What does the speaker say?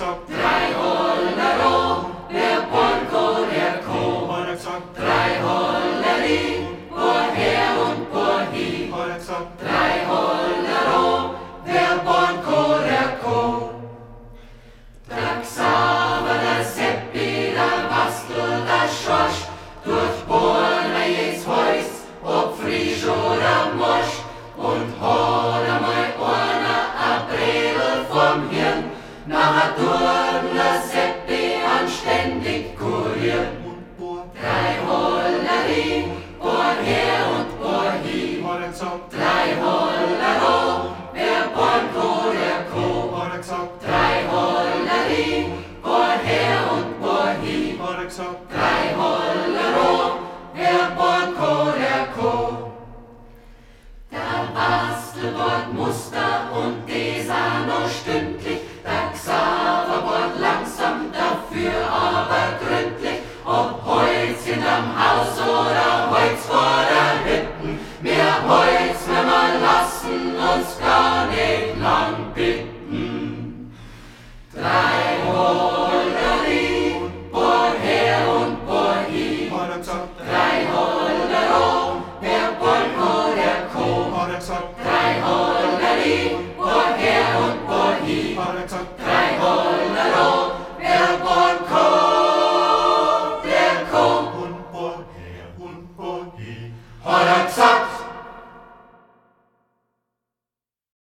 gesagt, 300 Euro, der Bonko, der Co. hat er gesagt, 300 woher und wohin. hat er gesagt, 300 Euro, der Bonko, der Co. Der Xaver, der Seppi, der Bastel, der Schorsch, durchbohren jedes Häus, ob frisch oder morsch, und hat einmal einer a Bredel vom Hirn, nachher tut der Seppi anständig kurieren. und bohr, 300 woher und wohin. hat er gesagt, 300 Euro, der Bonko, der Co. hat er gesagt, 300 woher und wohin. hat er gesagt, 300 Euro, der Bonko, der Co. Der Bastel bord Muster und dieser noch stündlich, der Xaver bord langsam, dafür aber gründlich. Ob Holz hinterm Haus oder Holz vor der Hütten, mehr Holz, wenn wir lassen uns gar nicht lang bitten. 300 woher und wohin. hat er gesagt, 300 Euro, der Bonko, der Co. hat er gesagt, 300 woher und wohin. hat er gesagt,